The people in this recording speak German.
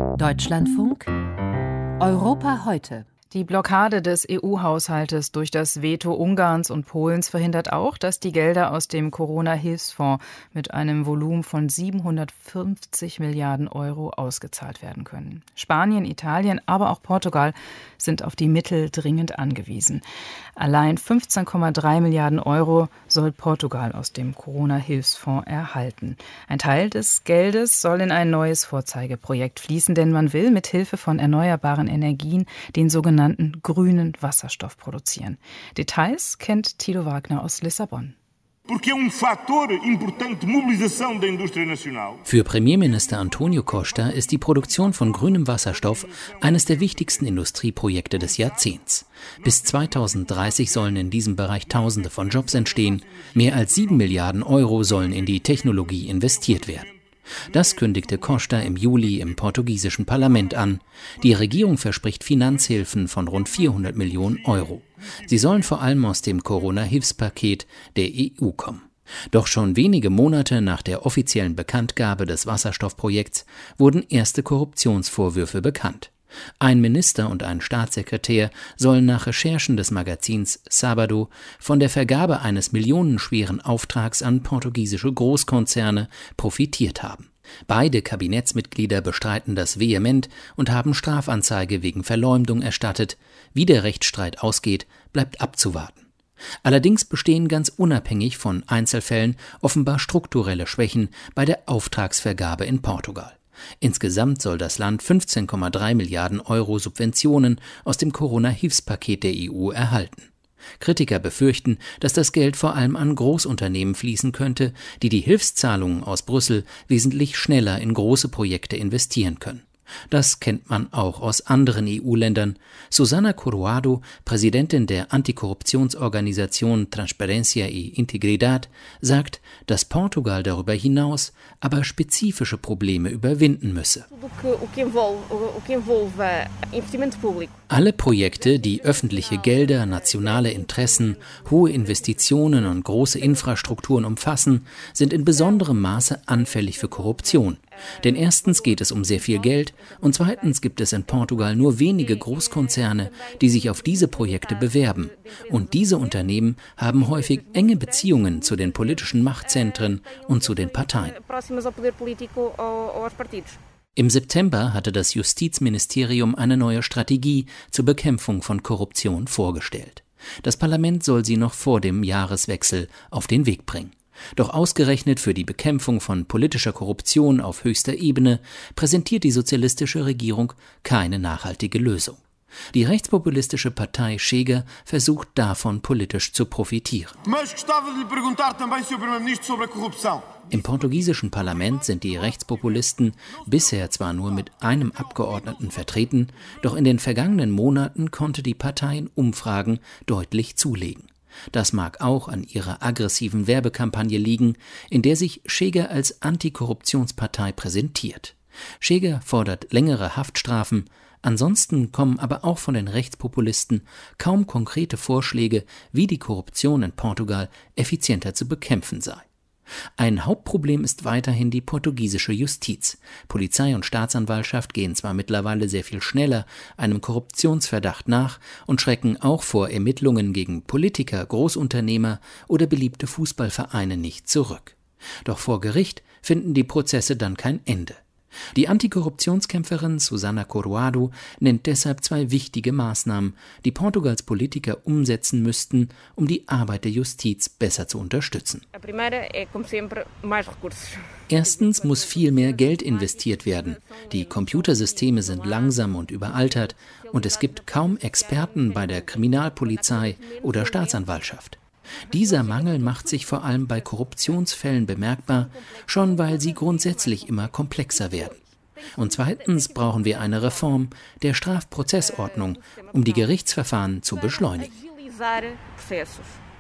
Deutschlandfunk Europa heute. Die Blockade des EU-Haushaltes durch das Veto Ungarns und Polens verhindert auch, dass die Gelder aus dem Corona-Hilfsfonds mit einem Volumen von 750 Milliarden Euro ausgezahlt werden können. Spanien, Italien, aber auch Portugal sind auf die Mittel dringend angewiesen. Allein 15,3 Milliarden Euro soll Portugal aus dem Corona-Hilfsfonds erhalten. Ein Teil des Geldes soll in ein neues Vorzeigeprojekt fließen, denn man will mit Hilfe von erneuerbaren Energien den sogenannten grünen Wasserstoff produzieren. Details kennt Thilo Wagner aus Lissabon. Für Premierminister António Costa ist die Produktion von grünem Wasserstoff eines der wichtigsten Industrieprojekte des Jahrzehnts. Bis 2030 sollen in diesem Bereich Tausende von Jobs entstehen. Mehr als 7 Milliarden Euro sollen in die Technologie investiert werden. Das kündigte Costa im Juli im portugiesischen Parlament an. Die Regierung verspricht Finanzhilfen von rund 400 Millionen Euro. Sie sollen vor allem aus dem Corona-Hilfspaket der EU kommen. Doch schon wenige Monate nach der offiziellen Bekanntgabe des Wasserstoffprojekts wurden erste Korruptionsvorwürfe bekannt. Ein Minister und ein Staatssekretär sollen nach Recherchen des Magazins Sábado von der Vergabe eines millionenschweren Auftrags an portugiesische Großkonzerne profitiert haben. Beide Kabinettsmitglieder bestreiten das vehement und haben Strafanzeige wegen Verleumdung erstattet. Wie der Rechtsstreit ausgeht, bleibt abzuwarten. Allerdings bestehen ganz unabhängig von Einzelfällen offenbar strukturelle Schwächen bei der Auftragsvergabe in Portugal. Insgesamt soll das Land 15,3 Milliarden Euro Subventionen aus dem Corona-Hilfspaket der EU erhalten. Kritiker befürchten, dass das Geld vor allem an Großunternehmen fließen könnte, die die Hilfszahlungen aus Brüssel wesentlich schneller in große Projekte investieren können. Das kennt man auch aus anderen EU-Ländern. Susana Coroado, Präsidentin der Antikorruptionsorganisation Transparencia e Integridad, sagt, dass Portugal darüber hinaus aber spezifische Probleme überwinden müsse. Alle Projekte, die öffentliche Gelder, nationale Interessen, hohe Investitionen und große Infrastrukturen umfassen, sind in besonderem Maße anfällig für Korruption. Denn erstens geht es um sehr viel Geld und zweitens gibt es in Portugal nur wenige Großkonzerne, die sich auf diese Projekte bewerben. Und diese Unternehmen haben häufig enge Beziehungen zu den politischen Machtzentren und zu den Parteien. Im September hatte das Justizministerium eine neue Strategie zur Bekämpfung von Korruption vorgestellt. Das Parlament soll sie noch vor dem Jahreswechsel auf den Weg bringen. Doch ausgerechnet für die Bekämpfung von politischer Korruption auf höchster Ebene präsentiert die sozialistische Regierung keine nachhaltige Lösung. Die rechtspopulistische Partei Chega versucht davon politisch zu profitieren. Im portugiesischen Parlament sind die Rechtspopulisten bisher zwar nur mit einem Abgeordneten vertreten, doch in den vergangenen Monaten konnte die Partei in Umfragen deutlich zulegen. Das mag auch an ihrer aggressiven Werbekampagne liegen, in der sich Chega als Antikorruptionspartei präsentiert. Chega fordert längere Haftstrafen, ansonsten kommen aber auch von den Rechtspopulisten kaum konkrete Vorschläge, wie die Korruption in Portugal effizienter zu bekämpfen sei. Ein Hauptproblem ist weiterhin die portugiesische Justiz. Polizei und Staatsanwaltschaft gehen zwar mittlerweile sehr viel schneller einem Korruptionsverdacht nach und schrecken auch vor Ermittlungen gegen Politiker, Großunternehmer oder beliebte Fußballvereine nicht zurück. Doch vor Gericht finden die Prozesse dann kein Ende. Die Antikorruptionskämpferin Susana Coroado nennt deshalb zwei wichtige Maßnahmen, die Portugals Politiker umsetzen müssten, um die Arbeit der Justiz besser zu unterstützen. Erstens muss viel mehr Geld investiert werden. Die Computersysteme sind langsam und überaltert und es gibt kaum Experten bei der Kriminalpolizei oder Staatsanwaltschaft. Dieser Mangel macht sich vor allem bei Korruptionsfällen bemerkbar, schon weil sie grundsätzlich immer komplexer werden. Und zweitens brauchen wir eine Reform der Strafprozessordnung, um die Gerichtsverfahren zu beschleunigen.